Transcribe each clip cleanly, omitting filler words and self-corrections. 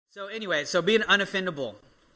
So anyway, being unoffendable.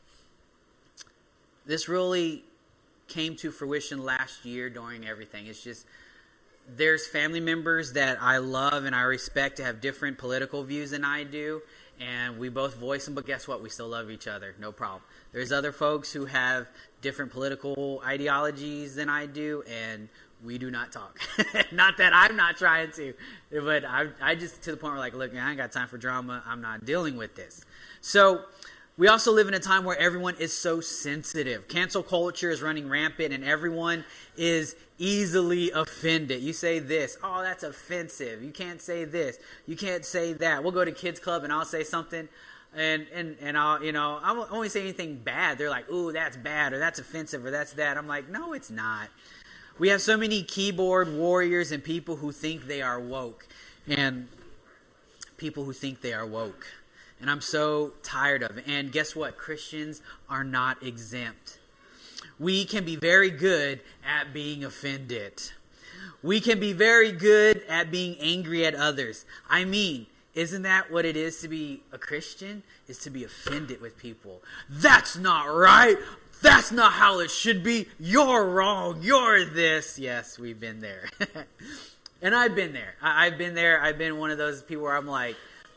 This really came to fruition last year during everything. It's just, there's family members that I love and I respect to have different political views than I do. And we both voice them, but guess what? We still love each other. No problem. There's other folks who have different political ideologies than I do, and we do not talk. Not that I'm not trying to, but I just to the point where like, look, man, I ain't got time for drama. I'm not dealing with this. So we also live in a time where everyone is so sensitive. Cancel culture is running rampant, and everyone is easily offended. You say this, oh, that's offensive. You can't say this. You can't say that. We'll go to kids club and I'll say something, and I'll, I won't only say anything bad. They're like, ooh, that's bad, or that's offensive, or that's that. I'm like, no, it's not. We have so many keyboard warriors and people who think they are woke, and people who think they are woke. And I'm so tired of it. And guess what? Christians are not exempt. We can be very good at being offended. We can be very good at being angry at others. I mean, isn't that what it is to be a Christian? Is to be offended with people. That's not right. That's not how it should be. You're wrong. You're this. Yes, we've been there. And I've been there. I've been there. I've been one of those people where I'm like,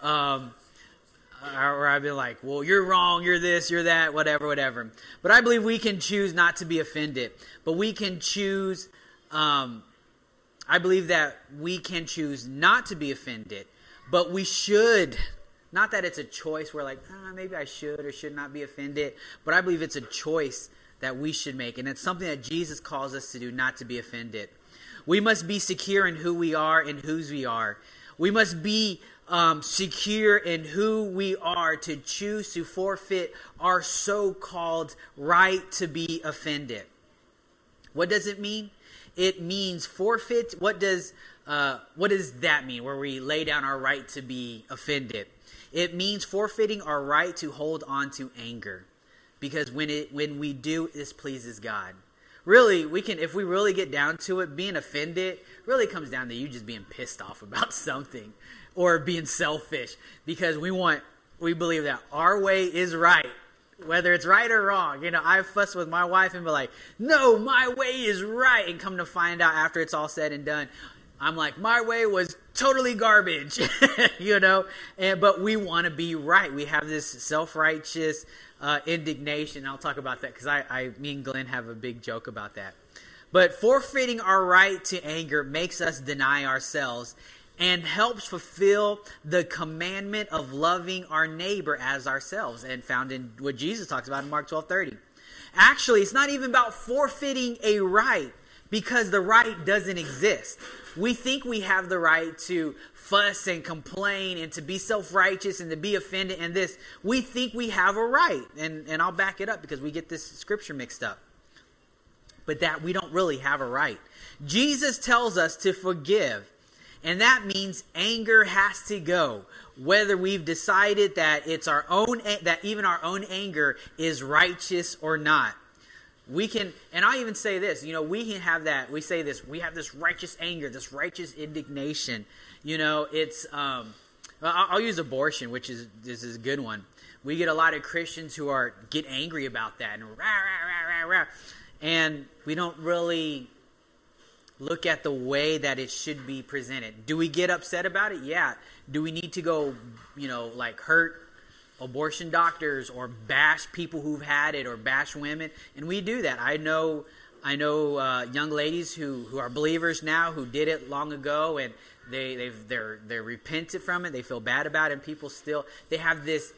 or I've been like, well, you're wrong, you're this, you're that, whatever. But I believe we can choose not to be offended. But we can choose, I believe that we can choose not to be offended. But we should, not that it's a choice where like, maybe I should or should not be offended. But I believe it's a choice that we should make. And it's something that Jesus calls us to do, not to be offended. We must be secure in who we are and whose we are. We must be secure in who we are to choose to forfeit our so-called right to be offended. What does it mean? It means forfeit. What does that mean, where we lay down our right to be offended? It means forfeiting our right to hold on to anger, because when we do, this pleases God. Really, we can, if we really get down to it, being offended really comes down to you just being pissed off about something or being selfish, because we believe that our way is right, whether it's right or wrong. I fuss with my wife and be like, no, my way is right. And come to find out after it's all said and done, I'm like, my way was totally garbage, but we want to be right. We have this self-righteous indignation. I'll talk about that because me and Glenn have a big joke about that. But forfeiting our right to anger makes us deny ourselves and helps fulfill the commandment of loving our neighbor as ourselves, and found in what Jesus talks about in Mark 12:30. Actually, it's not even about forfeiting a right, because the right doesn't exist. We think we have the right to fuss and complain and to be self-righteous and to be offended and this. We think we have a right. And I'll back it up because we get this scripture mixed up. But that we don't really have a right. Jesus tells us to forgive. And that means anger has to go. Whether we've decided that it's our own, that even our own anger is righteous or not. We can, and I'll even say this, we can have that, we say this, we have this righteous anger, this righteous indignation. It's, I'll use abortion, which this is a good one. We get a lot of Christians who get angry about that and rah, rah, rah, rah, rah. And we don't really look at the way that it should be presented. Do we get upset about it? Yeah. Do we need to go, hurt abortion doctors or bash people who've had it or bash women? And we do that. I know young ladies who are believers now who did it long ago, and they're repented from it. They feel bad about it, and people still, they have this,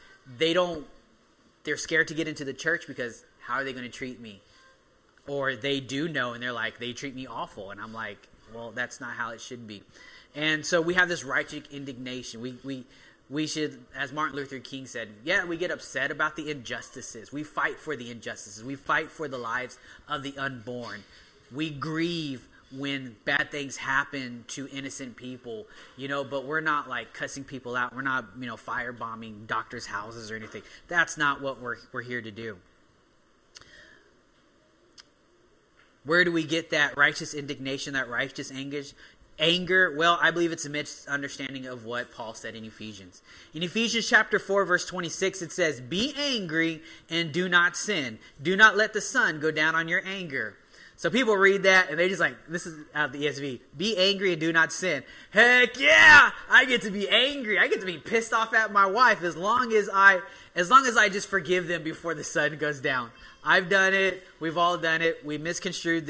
they're scared to get into the church because how are they going to treat me? Or they do know, and they're like, they treat me awful. And I'm like, well, that's not how it should be. And so we have this righteous indignation. We should, as Martin Luther King said, we get upset about the injustices. We fight for the injustices. We fight for the lives of the unborn. We grieve when bad things happen to innocent people, but we're not like cussing people out. We're not, firebombing doctors' houses or anything. That's not what we're here to do. Where do we get that righteous indignation, that righteous anger? Well, I believe it's a misunderstanding of what Paul said in Ephesians. In Ephesians chapter 4, verse 26, it says, "Be angry and do not sin. Do not let the sun go down on your anger." So people read that and they just like, this is out of the ESV, "Be angry and do not sin." Heck yeah! I get to be angry. I get to be pissed off at my wife as long as I just forgive them before the sun goes down. I've done it. We've all done it. We misconstrued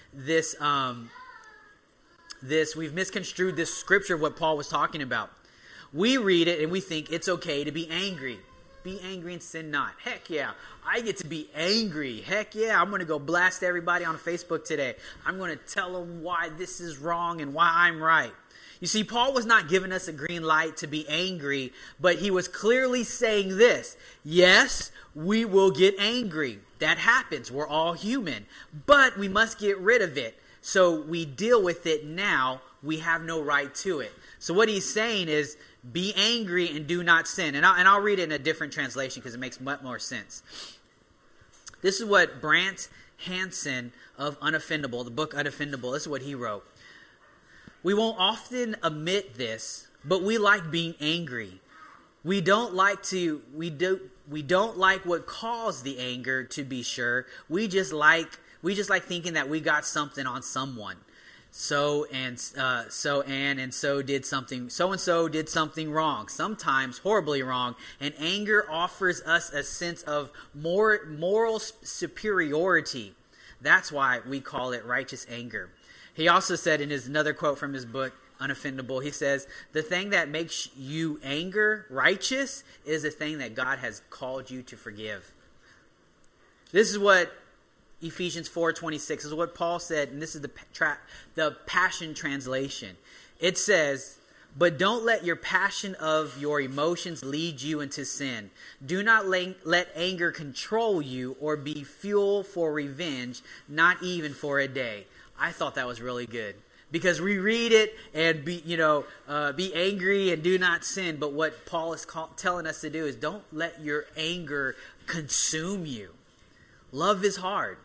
we've misconstrued this scripture of what Paul was talking about. We read it and we think it's okay to be angry. Be angry and sin not. Heck yeah. I get to be angry. Heck yeah. I'm going to go blast everybody on Facebook today. I'm going to tell them why this is wrong and why I'm right. You see, Paul was not giving us a green light to be angry, but he was clearly saying this. Yes, we will get angry. That happens. We're all human. But we must get rid of it. So we deal with it now. We have no right to it. So what he's saying is, be angry and do not sin. And I'll read it in a different translation because it makes much more sense. This is what Brant Hansen of Unoffendable, the book Unoffendable, this is what he wrote. "We won't often admit this, but we like being angry. We don't like what caused the anger, to be sure. We just like thinking that we got something on someone. So and so did something wrong, sometimes horribly wrong, and anger offers us a sense of moral superiority. That's why we call it righteous anger." He also said in another quote from his book, Unoffendable, he says, "The thing that makes you anger righteous is the thing that God has called you to forgive." This is what Ephesians 4:26 is what Paul said, and this is the Passion Translation. It says, "But don't let your passion of your emotions lead you into sin. Do not let anger control you or be fuel for revenge, not even for a day." I thought that was really good. Because we read it and be angry and do not sin. But what Paul is telling us to do is don't let your anger consume you. Love is hard.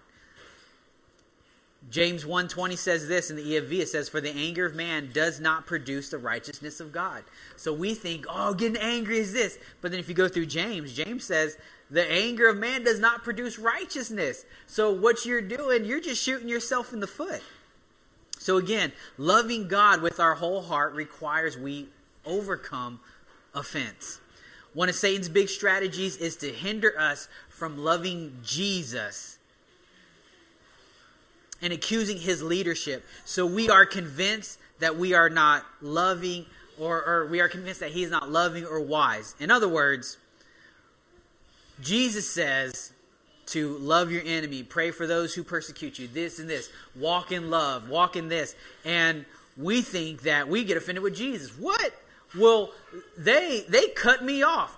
James 1:20 says this in the ESV. It says, "For the anger of man does not produce the righteousness of God." So we think, getting angry is this. But then if you go through James says, the anger of man does not produce righteousness. So what you're doing, you're just shooting yourself in the foot. So again, loving God with our whole heart requires we overcome offense. One of Satan's big strategies is to hinder us from loving Jesus and accusing his leadership. So we are convinced that we are not loving or we are convinced that he's not loving or wise. In other words, Jesus says to love your enemy, pray for those who persecute you, this and this, walk in love, walk in this. And we think that we get offended with Jesus. What? Well, they cut me off.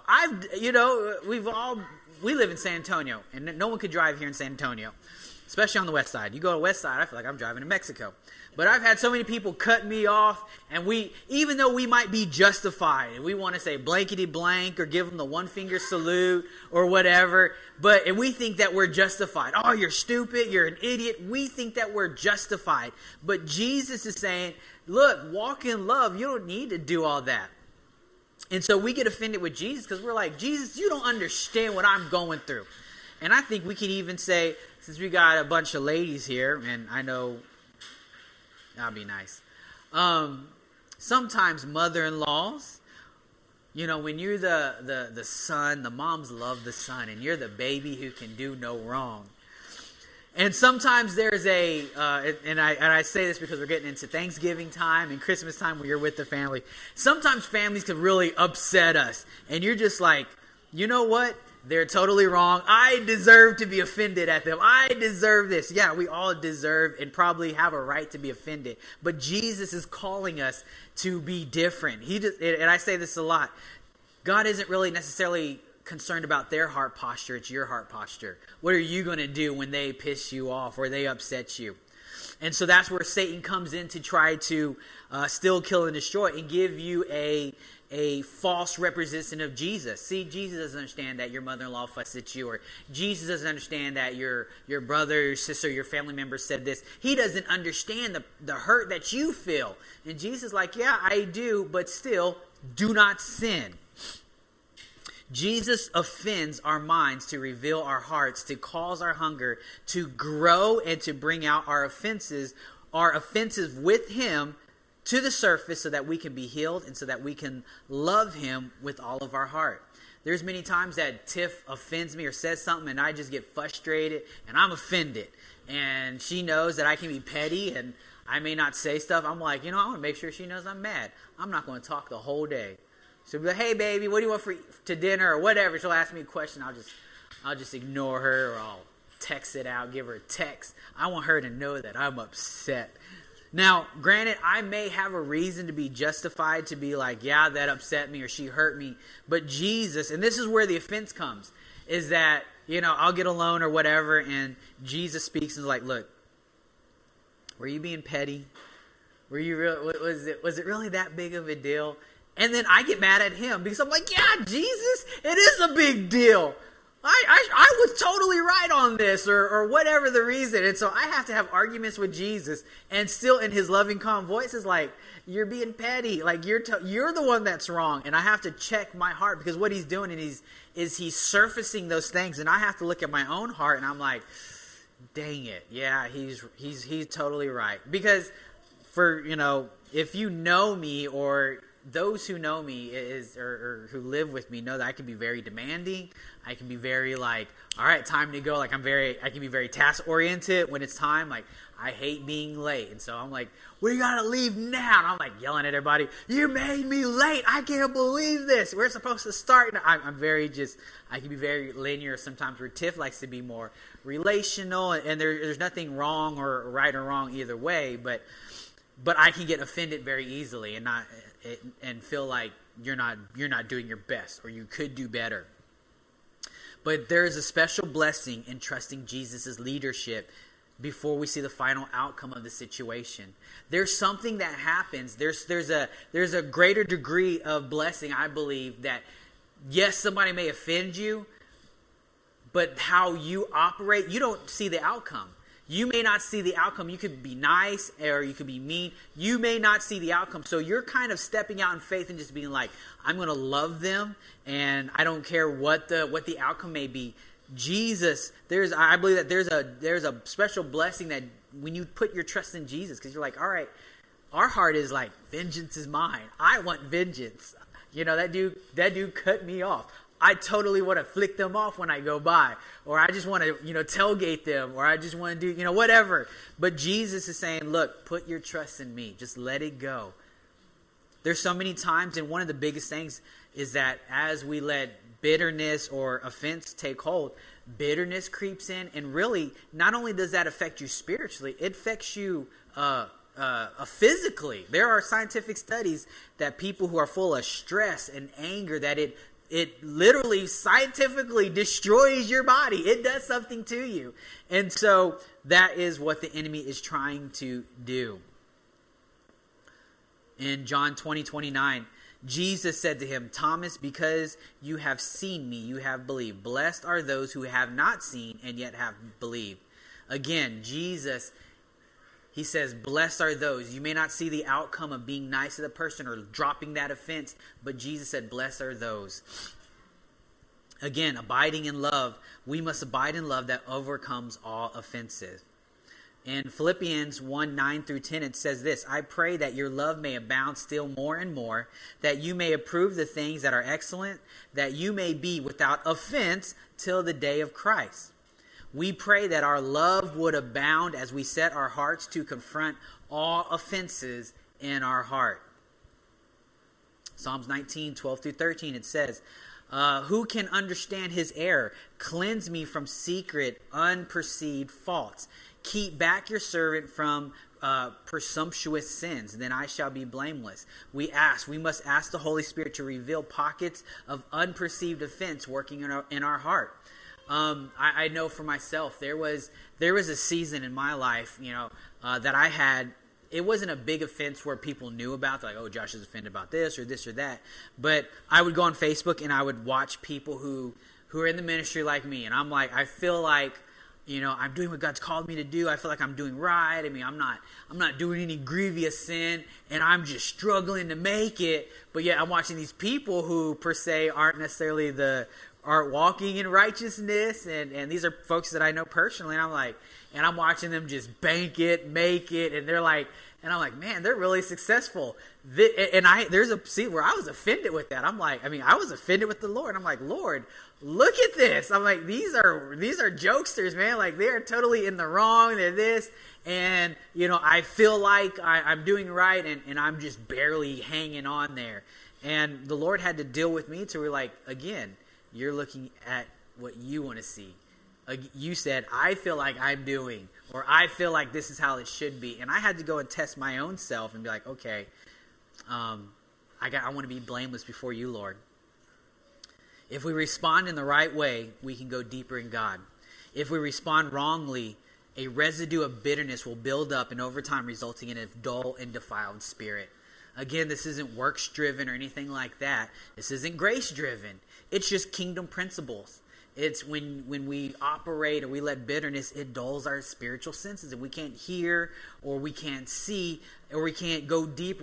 We live in San Antonio, and no one could drive here in San Antonio, especially on the west side. You go to the west side, I feel like I'm driving to Mexico. But I've had so many people cut me off, and even though we might be justified, and we want to say blankety blank or give them the one finger salute or whatever, and we think that we're justified. Oh, you're stupid, you're an idiot. We think that we're justified. But Jesus is saying, look, walk in love. You don't need to do all that. And so we get offended with Jesus because we're like, Jesus, you don't understand what I'm going through. And I think we can even say, since we got a bunch of ladies here, and I know that'll be nice. Sometimes mother-in-laws, when you're the son, the moms love the son, and you're the baby who can do no wrong. And sometimes there's and I say this because we're getting into Thanksgiving time and Christmas time where you're with the family. Sometimes families can really upset us, and you're just like, you know what? They're totally wrong. I deserve to be offended at them. I deserve this. Yeah, we all deserve and probably have a right to be offended. But Jesus is calling us to be different. And I say this a lot. God isn't really necessarily concerned about their heart posture. It's your heart posture. What are you going to do when they piss you off or they upset you? And so that's where Satan comes in to try to steal, kill, and destroy and give you a a false representative of Jesus. See, Jesus doesn't understand that your mother-in-law fussed at you, or Jesus doesn't understand that your brother, your sister, your family member said this. He doesn't understand the hurt that you feel. And Jesus is like, yeah, I do, but still, do not sin. Jesus offends our minds to reveal our hearts, to cause our hunger, to grow, and to bring out our offenses with him to the surface so that we can be healed and so that we can love him with all of our heart. There's many times that Tiff offends me or says something and I just get frustrated and I'm offended. And she knows that I can be petty and I may not say stuff. I'm like, I want to make sure she knows I'm mad. I'm not going to talk the whole day. She'll be like, hey, baby, what do you want to dinner or whatever? She'll ask me a question. I'll just ignore her, or I'll text it out, give her a text. I want her to know that I'm upset. Now, granted, I may have a reason to be justified to be like, yeah, that upset me or she hurt me. But Jesus, and this is where the offense comes, is that, I'll get alone or whatever, and Jesus speaks and is like, look, were you being petty? Was it really that big of a deal? And then I get mad at him because I'm like, yeah, Jesus, it is a big deal. I was totally right on this, or whatever the reason. And so I have to have arguments with Jesus, and still in his loving, calm voice is like, you're being petty. Like, you're the one that's wrong. And I have to check my heart, because what he's doing is he's surfacing those things. And I have to look at my own heart, and I'm like, dang it. Yeah, he's totally right. Because if you know me, or those who know me or who live with me know that I can be very demanding. I can be very like, all right, time to go. Like I can be very task oriented when it's time. Like, I hate being late. And so I'm like, we gotta leave now. And I'm like yelling at everybody, you made me late. I can't believe this. We're supposed to start. And I can be very linear sometimes, where Tiff likes to be more relational, and there's nothing wrong or right or wrong either way, but I can get offended very easily and feel like you're not doing your best, or you could do better. But there is a special blessing in trusting Jesus' leadership before we see the final outcome of the situation. There's something that happens. There's a greater degree of blessing, I believe, that yes, somebody may offend you, but how you operate, you don't see the outcome. You may not see the outcome. You could be nice or you could be mean. You may not see the outcome. So you're kind of stepping out in faith and just being like, I'm going to love them, and I don't care what the outcome may be. Jesus, I believe that there's a special blessing that when you put your trust in Jesus, because you're like, all right, our heart is like, vengeance is mine. I want vengeance. That dude cut me off. I totally want to flick them off when I go by, or I just want to, tailgate them, or I just want to do, whatever. But Jesus is saying, look, put your trust in me. Just let it go. There's so many times, and one of the biggest things is that as we let bitterness or offense take hold, bitterness creeps in, and really, not only does that affect you spiritually, it affects you physically. There are scientific studies that people who are full of stress and anger, that it literally scientifically destroys your body. It does something to you. And so that is what the enemy is trying to do. In John 20:29, Jesus said to him, Thomas, because you have seen me, you have believed. Blessed are those who have not seen and yet have believed. Again, Jesus, he says, blessed are those. You may not see the outcome of being nice to the person or dropping that offense, but Jesus said, blessed are those. Again, abiding in love. We must abide in love that overcomes all offenses. In Philippians 1:9-10, it says this, I pray that your love may abound still more and more, that you may approve the things that are excellent, that you may be without offense till the day of Christ. We pray that our love would abound as we set our hearts to confront all offenses in our heart. Psalms 19:12-13, it says, who can understand his error? Cleanse me from secret, unperceived faults. Keep back your servant from presumptuous sins, then I shall be blameless. We must ask the Holy Spirit to reveal pockets of unperceived offense working in our heart. I know for myself, there was a season in my life, that I had it wasn't a big offense where people knew about, like, oh, Josh is offended about this or that. But I would go on Facebook and I would watch people who are in the ministry like me. And I'm like, I feel like, I'm doing what God's called me to do. I feel like I'm doing right. I mean, I'm not doing any grievous sin, and I'm just struggling to make it. But yet I'm watching these people who, per se, aren't necessarily aren't walking in righteousness. And these are folks that I know personally. And I'm watching them just bank it, make it. And they're like, and I'm like, man, they're really successful. There's a scene where I was offended with that. I was offended with the Lord. I'm like, Lord, look at this. I'm like, these are jokesters, man. Like, they are totally in the wrong. They're this. And, I feel like I'm doing right, and I'm just barely hanging on there. And the Lord had to deal with me to like, again, you're looking at what you want to see. You said, I feel like I'm doing, or I feel like this is how it should be. And I had to go and test my own self and be like, okay, I want to be blameless before you, Lord. If we respond in the right way, we can go deeper in God. If we respond wrongly, a residue of bitterness will build up, and over time resulting in a dull and defiled spirit. Again, this isn't works-driven or anything like that. This isn't grace-driven. It's just kingdom principles. It's when we operate or we let bitterness, it dulls our spiritual senses, and we can't hear, or we can't see, or we can't go deep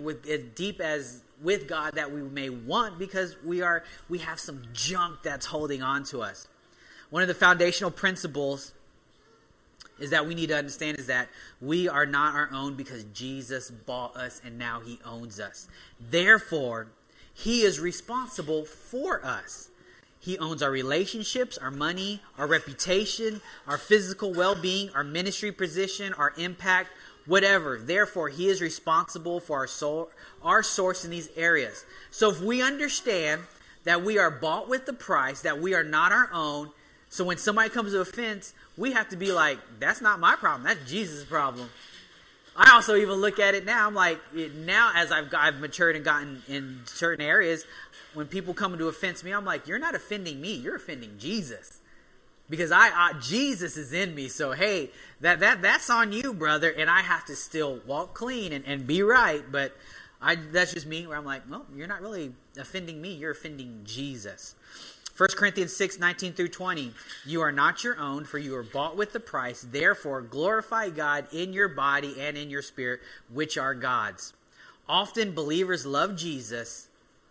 with God that we may want, because we have some junk that's holding on to us. One of the foundational principles is that we need to understand is that we are not our own, because Jesus bought us and now he owns us. Therefore, he is responsible for us. He owns our relationships, our money, our reputation, our physical well-being, our ministry position, our impact, whatever. Therefore, he is responsible for our source in these areas. So if we understand that we are bought with the price, that we are not our own, so when somebody comes to offense, we have to be like, that's not my problem, that's Jesus' problem. I also even look at it now, I'm like, now as I've matured and gotten in certain areas, when people come to offense me, I'm like, you're not offending me, you're offending Jesus. Because Jesus is in me, so hey, that's on you, brother, and I have to still walk clean and be right, but that's just me, where I'm like, well, you're not really offending me, you're offending Jesus. 1 Corinthians 6:19-20, you are not your own, for you are bought with the price. Therefore, glorify God in your body and in your spirit, which are God's. Often believers love Jesus.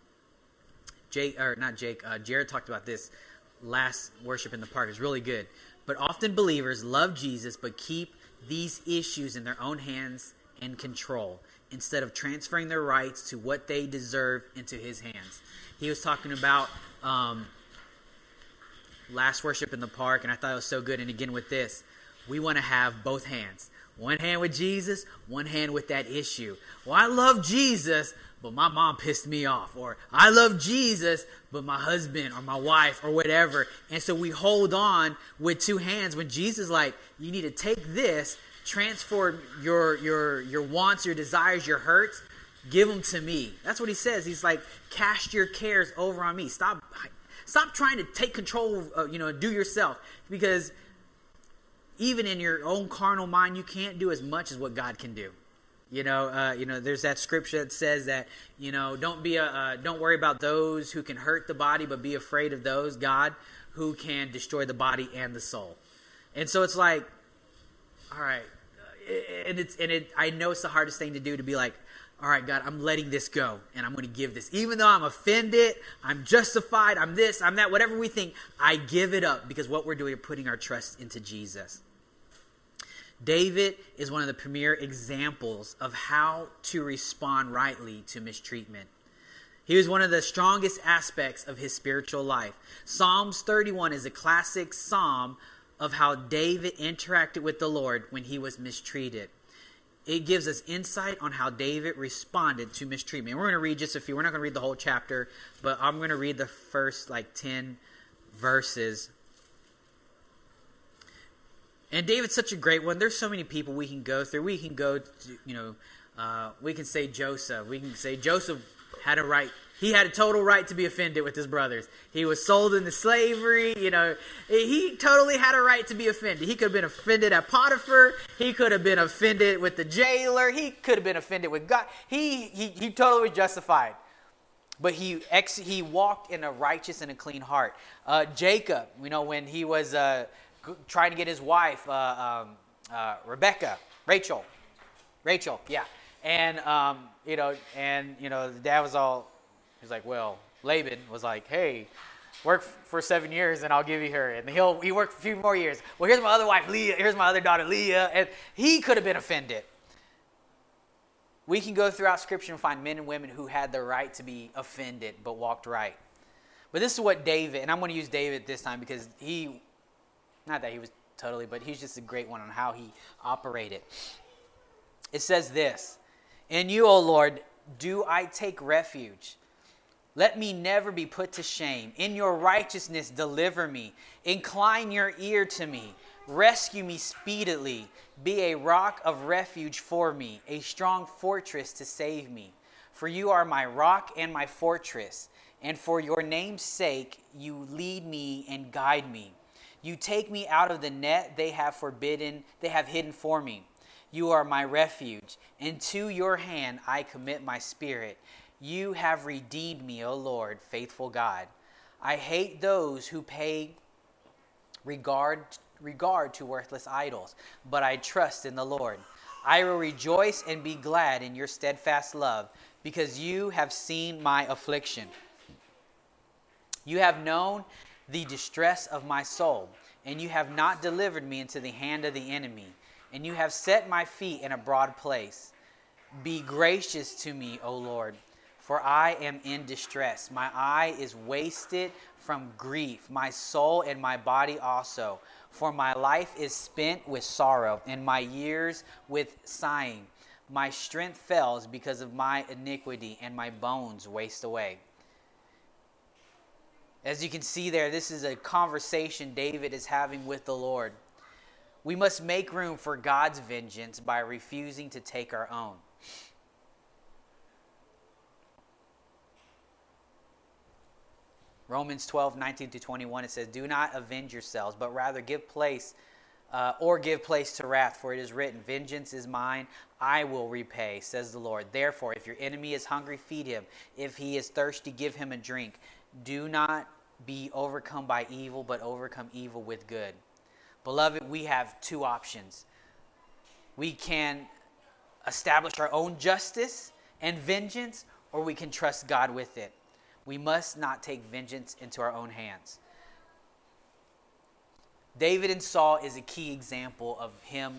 Jared talked about this last worship in the park. It's really good. But often believers love Jesus, but keep these issues in their own hands and control, instead of transferring their rights to what they deserve into his hands. He was talking about last worship in the park, and I thought it was so good. And again with this, we want to have both hands. One hand with Jesus, one hand with that issue. Well, I love Jesus, but my mom pissed me off. Or I love Jesus, but my husband or my wife or whatever. And so we hold on with two hands when Jesus is like, you need to take this, transform your wants, your desires, your hurts, give them to me. That's what he says. He's like, cast your cares over on me. Stop trying to take control, do yourself. Because even in your own carnal mind, you can't do as much as what God can do. There's that scripture that says that, don't worry about those who can hurt the body, but be afraid of those, God, who can destroy the body and the soul. And so it's like, all right, I know it's the hardest thing to do, to be like, all right, God, I'm letting this go, and I'm going to give this. Even though I'm offended, I'm justified, I'm this, I'm that, whatever we think, I give it up, because what we're doing is putting our trust into Jesus. David is one of the premier examples of how to respond rightly to mistreatment. He was one of the strongest aspects of his spiritual life. Psalms 31 is a classic psalm of how David interacted with the Lord when he was mistreated. It gives us insight on how David responded to mistreatment. And we're going to read just a few. We're not going to read the whole chapter, but I'm going to read the first 10 verses. And David's such a great one. There's so many people we can go through. We can go to, we can say Joseph. We can say Joseph had a right He had a total right to be offended with his brothers. He was sold into slavery. He totally had a right to be offended. He could have been offended at Potiphar. He could have been offended with the jailer. He could have been offended with God. He totally was justified. But he walked in a righteous and a clean heart. Jacob, when he was trying to get his wife, Rachel, yeah. And, the dad was all, he's like, well, Laban was like, hey, work for 7 years and I'll give you her. And he worked for a few more years. Well, here's my other wife, Leah. Here's my other daughter, Leah. And he could have been offended. We can go throughout Scripture and find men and women who had the right to be offended but walked right. But this is what David, and I'm going to use David this time because not that he was totally, but he's just a great one on how he operated. It says this, in you, O Lord, do I take refuge. Let me never be put to shame. In your righteousness, deliver me. Incline your ear to me. Rescue me speedily. Be a rock of refuge for me, a strong fortress to save me. For you are my rock and my fortress, and for your name's sake, you lead me and guide me. You take me out of the net they have hidden for me. You are my refuge, and to your hand I commit my spirit. You have redeemed me, O Lord, faithful God. I hate those who pay regard to worthless idols, but I trust in the Lord. I will rejoice and be glad in your steadfast love, because you have seen my affliction. You have known the distress of my soul, and you have not delivered me into the hand of the enemy, and you have set my feet in a broad place. Be gracious to me, O Lord, for I am in distress. My eye is wasted from grief, my soul and my body also. For my life is spent with sorrow, and my years with sighing. My strength fails because of my iniquity, and my bones waste away. As you can see there, this is a conversation David is having with the Lord. We must make room for God's vengeance by refusing to take our own. Romans 12:19-21, it says, do not avenge yourselves, but rather give place to wrath, for it is written, vengeance is mine, I will repay, says the Lord. Therefore, if your enemy is hungry, feed him. If he is thirsty, give him a drink. Do not be overcome by evil, but overcome evil with good. Beloved, we have two options. We can establish our own justice and vengeance, or we can trust God with it. We must not take vengeance into our own hands. David and Saul is a key example of him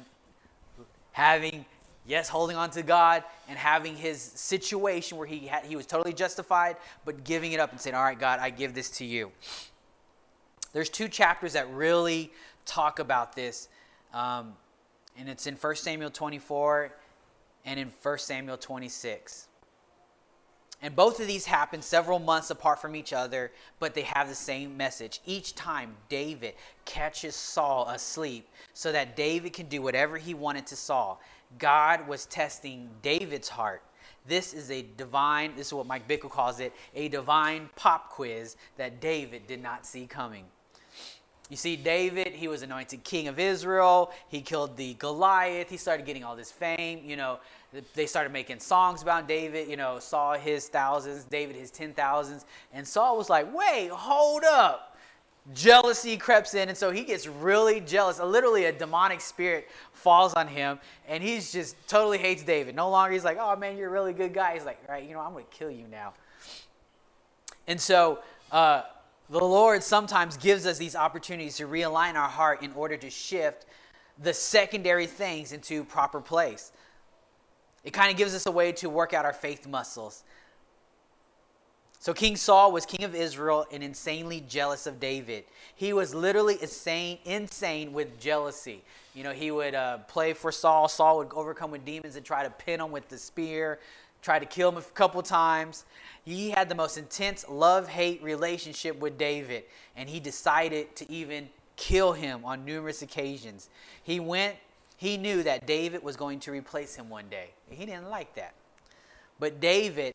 holding on to God and having his situation where he was totally justified, but giving it up and saying, all right, God, I give this to you. There's two chapters that really talk about this, and it's in 1 Samuel 24 and in 1 Samuel 26. And both of these happen several months apart from each other, but they have the same message. Each time David catches Saul asleep so that David can do whatever he wanted to Saul. God was testing David's heart. This is what Mike Bickle calls it, a divine pop quiz that David did not see coming. You see, David, he was anointed king of Israel. He killed the Goliath. He started getting all this fame. They started making songs about David. Saul his thousands, David his 10,000s. And Saul was like, wait, hold up. Jealousy creeps in, and so he gets really jealous. Literally a demonic spirit falls on him, and he's just totally hates David. No longer he's like, oh man, you're a really good guy. He's like, right, I'm going to kill you now. And so the Lord sometimes gives us these opportunities to realign our heart in order to shift the secondary things into proper place. It kind of gives us a way to work out our faith muscles. So King Saul was king of Israel and insanely jealous of David. He was literally insane with jealousy. He would play for Saul. Saul would overcome with demons and try to pin him with the spear, try to kill him a couple times. He had the most intense love-hate relationship with David, and he decided to even kill him on numerous occasions. He knew that David was going to replace him one day. He didn't like that. But David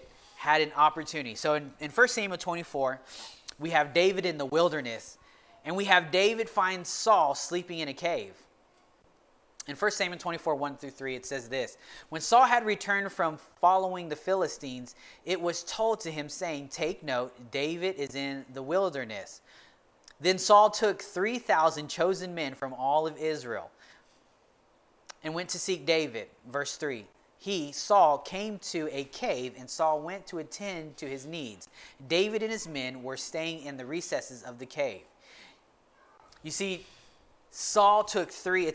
had an opportunity. So in 1 Samuel 24, we have David in the wilderness, and we have David find Saul sleeping in a cave. In 1 Samuel 24, 1 through 3, it says this: When Saul had returned from following the Philistines, it was told to him, saying, Take note, David is in the wilderness. Then Saul took 3,000 chosen men from all of Israel and went to seek David. Verse 3. He, Saul, came to a cave, and Saul went to attend to his needs. David and his men were staying in the recesses of the cave. You see, Saul took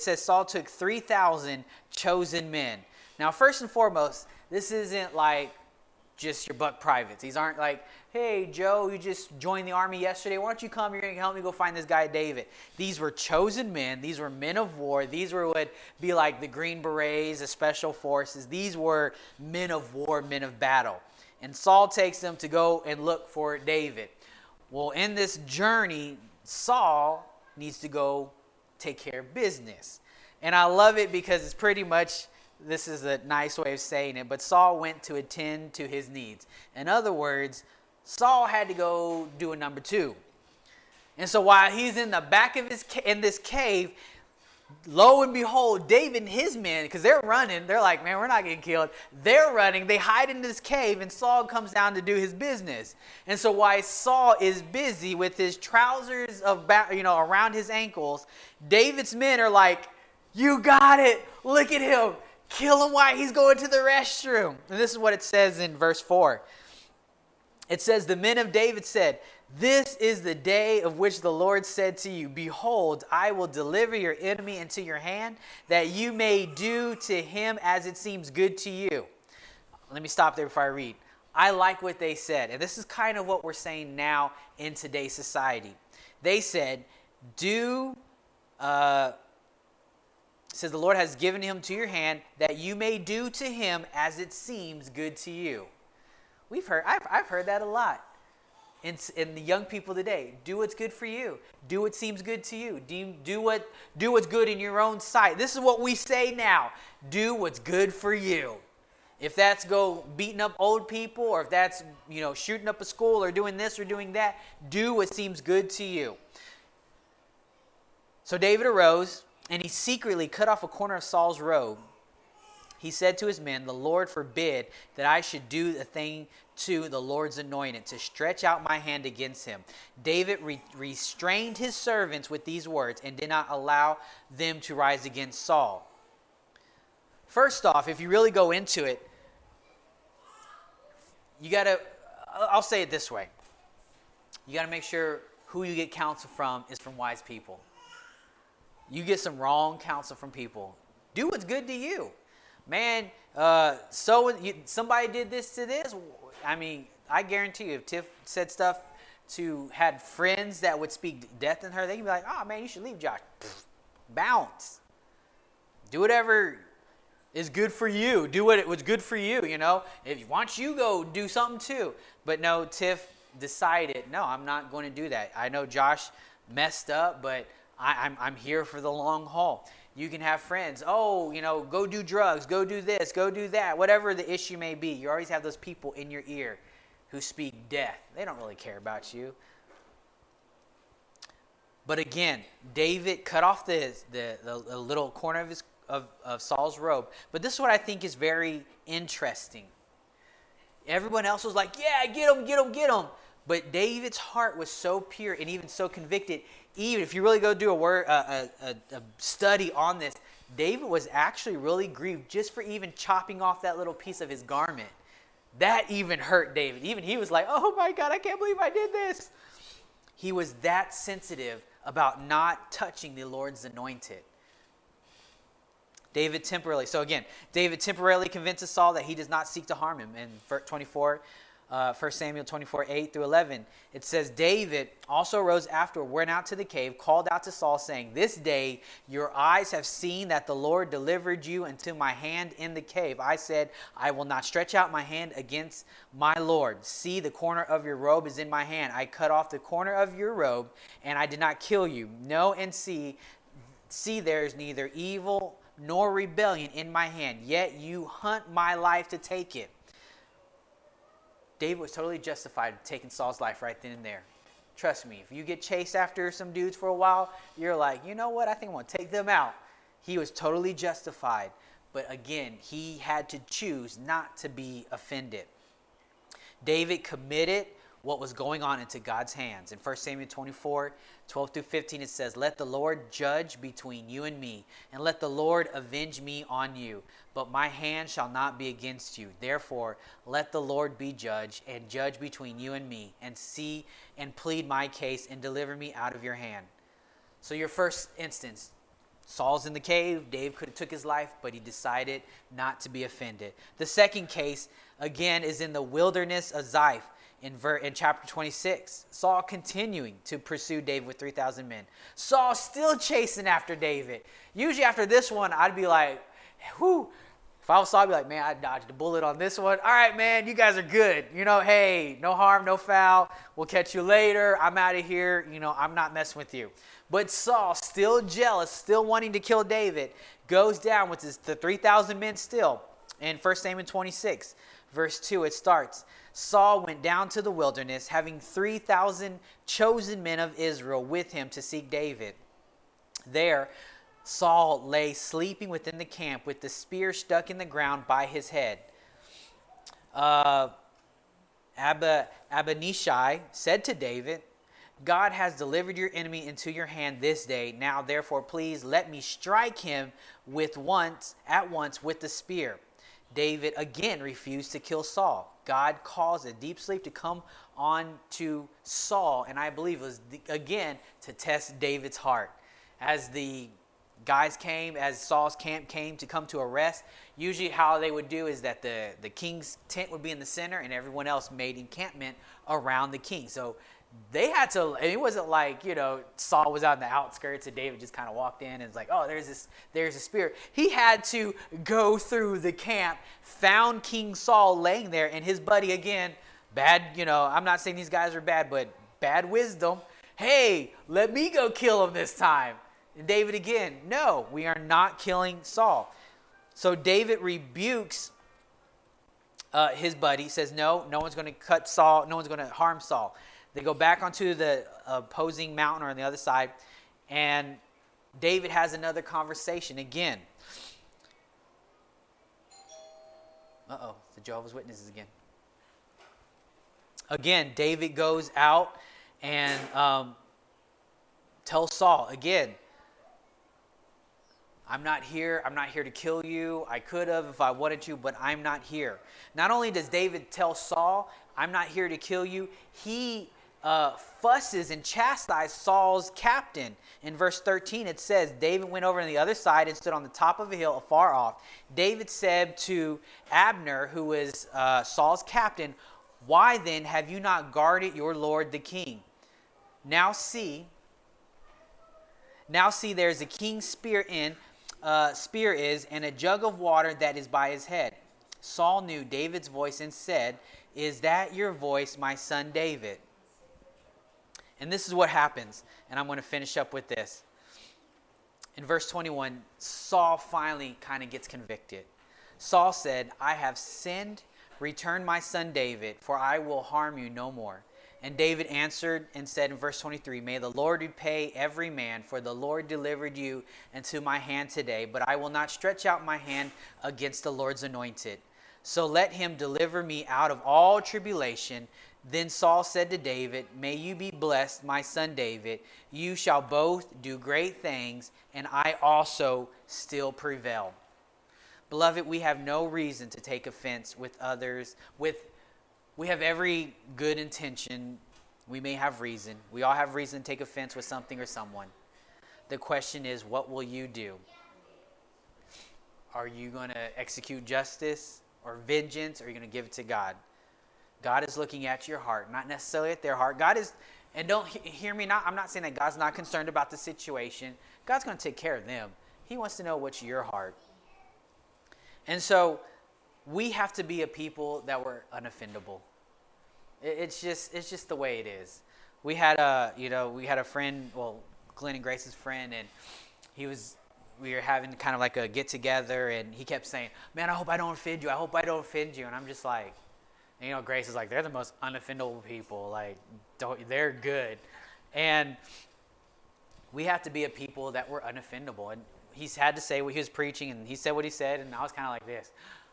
3,000 chosen men. Now, first and foremost, this isn't like just your buck privates. These aren't like, hey, Joe, you just joined the army yesterday. Why don't you come? You're going to help me go find this guy, David. These were chosen men. These were men of war. These would be like the Green Berets, the Special Forces. These were men of war, men of battle. And Saul takes them to go and look for David. Well, in this journey, Saul needs to go take care of business. And I love it because it's pretty much, this is a nice way of saying it, but Saul went to attend to his needs. In other words, Saul had to go do a number two. And so while he's in the back of this cave, lo and behold, David and his men, because they're running, they're like, man, we're not getting killed. They're running, they hide in this cave, and Saul comes down to do his business. And so while Saul is busy with his trousers around his ankles, David's men are like, you got it, look at him, kill him while he's going to the restroom. And this is what it says in verse 4. It says, the men of David said, this is the day of which the Lord said to you, behold, I will deliver your enemy into your hand, that you may do to him as it seems good to you. Let me stop there before I read. I like what they said. And this is kind of what we're saying now in today's society. They said, says the Lord has given him to your hand, that you may do to him as it seems good to you. I've heard that a lot in the young people today. Do what's good for you. Do what seems good to you. Do what's good in your own sight. This is what we say now. Do what's good for you. If that's go beating up old people, or if that's shooting up a school, or doing this or doing that, do what seems good to you. So David arose, and he secretly cut off a corner of Saul's robe. He said to his men, the Lord forbid that I should do a thing to the Lord's anointed, to stretch out my hand against him. David restrained his servants with these words and did not allow them to rise against Saul. First off, if you really go into it, I'll say it this way. You got to make sure who you get counsel from is from wise people. You get some wrong counsel from people. Do what's good to you. Man, somebody did this to this. I mean, I guarantee you, if Tiff said stuff had friends that would speak death in her, they can be like, oh man, you should leave Josh. Bounce. Do whatever is good for you. Do what was good for you, If once you go do something too. But no, Tiff decided, no, I'm not going to do that. I know Josh messed up, but I'm here for the long haul. You can have friends. Oh, go do drugs. Go do this. Go do that. Whatever the issue may be. You always have those people in your ear who speak death. They don't really care about you. But again, David cut off the little corner of Saul's robe. But this is what I think is very interesting. Everyone else was like, yeah, get him, get him, get him. But David's heart was so pure and even so convicted. Even if you really go do a study on this, David was actually really grieved just for even chopping off that little piece of his garment. That even hurt David. Even he was like, oh my God, I can't believe I did this. He was that sensitive about not touching the Lord's anointed. David temporarily convinces Saul that he does not seek to harm him. In 1 Samuel 24, 8 through 11, it says, David also rose afterward, went out to the cave, called out to Saul, saying, this day your eyes have seen that the Lord delivered you into my hand in the cave. I said, I will not stretch out my hand against my Lord. See, the corner of your robe is in my hand. I cut off the corner of your robe, and I did not kill you. Know and see there is neither evil nor rebellion in my hand, yet you hunt my life to take it. David was totally justified taking Saul's life right then and there. Trust me, if you get chased after some dudes for a while, you're like, you know what, I think I'm going to take them out. He was totally justified. But again, he had to choose not to be offended. David committed what was going on into God's hands. In 1 Samuel 24, 12 through 15, it says, "Let the Lord judge between you and me, and let the Lord avenge me on you. But my hand shall not be against you. Therefore, let the Lord be judge, and judge between you and me, and see and plead my case, and deliver me out of your hand." So your first instance, Saul's in the cave. Dave could have took his life, but he decided not to be offended. The second case, again, is in the wilderness of Ziph. In chapter 26, Saul continuing to pursue David with 3,000 men. Saul still chasing after David. Usually after this one, I'd be like, whew. If I was Saul, I'd be like, man, I dodged a bullet on this one. All right, man, you guys are good. Hey, no harm, no foul. We'll catch you later. I'm out of here. I'm not messing with you. But Saul, still jealous, still wanting to kill David, goes down with the 3,000 men still. In 1 Samuel 26, verse 2, it starts, "Saul went down to the wilderness, having 3,000 chosen men of Israel with him to seek David. There, Saul lay sleeping within the camp with the spear stuck in the ground by his head. Abinishai said to David, 'God has delivered your enemy into your hand this day. Now, therefore, please let me strike him at once with the spear.' David again refused to kill Saul. God caused a deep sleep to come on to Saul, and I believe it was, again, to test David's heart. As the guys came, as Saul's camp came to come to arrest, usually how they would do is that the king's tent would be in the center, and everyone else made encampment around the king. So they had to, it wasn't like, Saul was out in the outskirts and David just kind of walked in and was like, oh, there's a spear. He had to go through the camp, found King Saul laying there, and his buddy, again, bad, I'm not saying these guys are bad, but bad wisdom. Hey, let me go kill him this time. And David again, no, we are not killing Saul. So David rebukes his buddy, says, no one's going to cut Saul, no one's going to harm Saul. They go back onto the opposing mountain or on the other side, and David has another conversation again. The Jehovah's Witnesses again. Again, David goes out and tells Saul, again, I'm not here to kill you. I could have if I wanted to, but I'm not here. Not only does David tell Saul, I'm not here to kill you, he fusses and chastises Saul's captain. In verse 13, it says, David went over on the other side and stood on the top of a hill afar off. David said to Abner, who was Saul's captain, why then have you not guarded your lord the king? Now see, there's a king's spear is, and a jug of water that is by his head. Saul knew David's voice and said, is that your voice, my son David? And this is what happens, and I'm going to finish up with this. In verse 21, Saul finally kind of gets convicted. Saul said, I have sinned. Return my son David, for I will harm you no more. And David answered and said in verse 23, may the Lord repay every man, for the Lord delivered you into my hand today, but I will not stretch out my hand against the Lord's anointed. So let him deliver me out of all tribulation. Then Saul said to David, may you be blessed, my son David. You shall both do great things, and I also still prevail. Beloved, we have no reason to take offense with others. We have every good intention. We may have reason. We all have reason to take offense with something or someone. The question is, what will you do? Are you going to execute justice or vengeance, or are you going to give it to God? God is looking at your heart, not necessarily at their heart. God is, and don't hear me, I'm not saying that God's not concerned about the situation. God's going to take care of them. He wants to know what's your heart. And so we have to be a people that were unoffendable. It's just the way it is. We had a friend, Glenn and Grace's friend, and we were having kind of like a get together, and he kept saying, man, I hope I don't offend you. I hope I don't offend you. And I'm just like, And, Grace is like, they're the most unoffendable people. Like, they're good. And we have to be a people that were unoffendable. And he's had to say what he was preaching, and he said what he said, and I was kind of like this.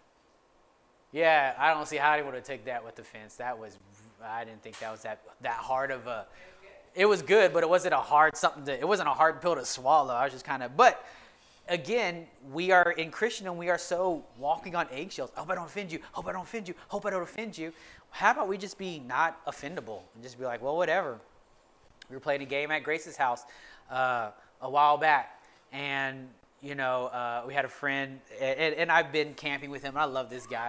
Yeah, I don't see how anyone would take that with offense. I didn't think that was that hard of a. It was good, but it wasn't a hard it wasn't a hard pill to swallow. I was just kind of, but again, we are in Christian and we are so walking on eggshells. Hope I don't offend you. Hope I don't offend you. Hope I don't offend you. How about we just be not offendable and just be like, well, whatever. We were playing a game at Grace's house a while back, and we had a friend, and I've been camping with him. I love this guy,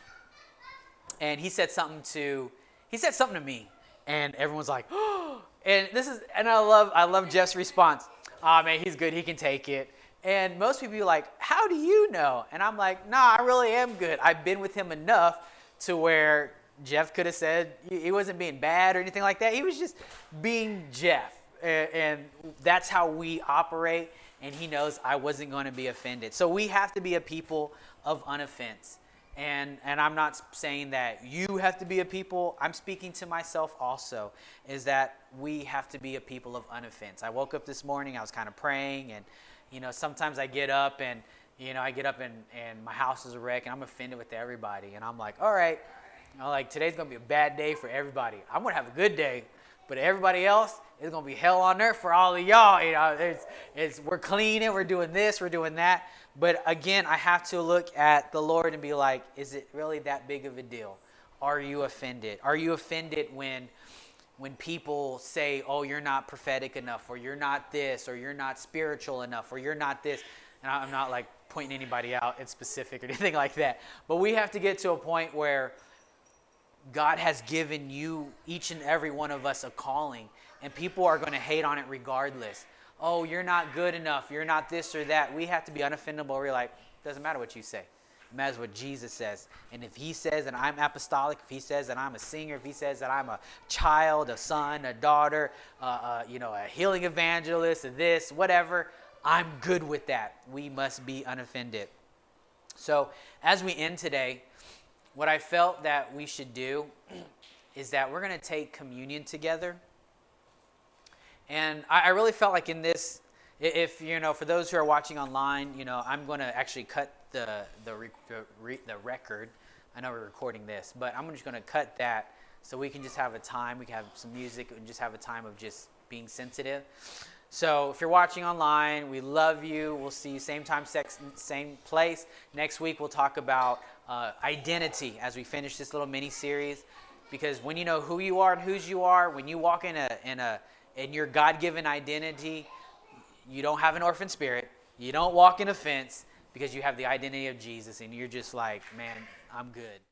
and he said something to me, and everyone's like, oh, and I love Jeff's response. Oh man, he's good. He can take it. And most people are like, how do you know? And I'm like, nah, I really am good. I've been with him enough to where Jeff could have said he wasn't being bad or anything like that. He was just being Jeff. And that's how we operate. And he knows I wasn't going to be offended. So we have to be a people of unoffense. And I'm not saying that you have to be a people. I'm speaking to myself also, is that we have to be a people of unoffense. I woke up this morning, I was kind of praying, and sometimes I get up and my house is a wreck and I'm offended with everybody. And I'm like, all right, today's going to be a bad day for everybody. I'm going to have a good day, but everybody else is going to be hell on earth for all of y'all. We're cleaning, we're doing this, we're doing that. But again, I have to look at the Lord and be like, is it really that big of a deal? Are you offended? Are you offended when people say, oh, you're not prophetic enough, or you're not this, or you're not spiritual enough, or you're not this? And I'm not like pointing anybody out in specific or anything like that. But we have to get to a point where God has given you, each and every one of us, a calling. And people are going to hate on it regardless. Oh, you're not good enough. You're not this or that. We have to be unoffendable. We're like, doesn't matter what you say. It matters what Jesus says. And if he says that I'm apostolic, if he says that I'm a singer, if he says that I'm a child, a son, a daughter, a healing evangelist, this, whatever, I'm good with that. We must be unoffended. So as we end today, what I felt that we should do is that we're going to take communion together. And I really felt like in this, if, for those who are watching online, I'm going to actually cut the record. I know we're recording this, but I'm just going to cut that so we can just have a time. We can have some music and just have a time of just being sensitive. So if you're watching online, we love you. We'll see you same time, same place. Next week, we'll talk about identity as we finish this little mini-series. Because when you know who you are and whose you are, when you walk in your God-given identity, you don't have an orphan spirit. You don't walk in offense because you have the identity of Jesus, and you're just like, man, I'm good.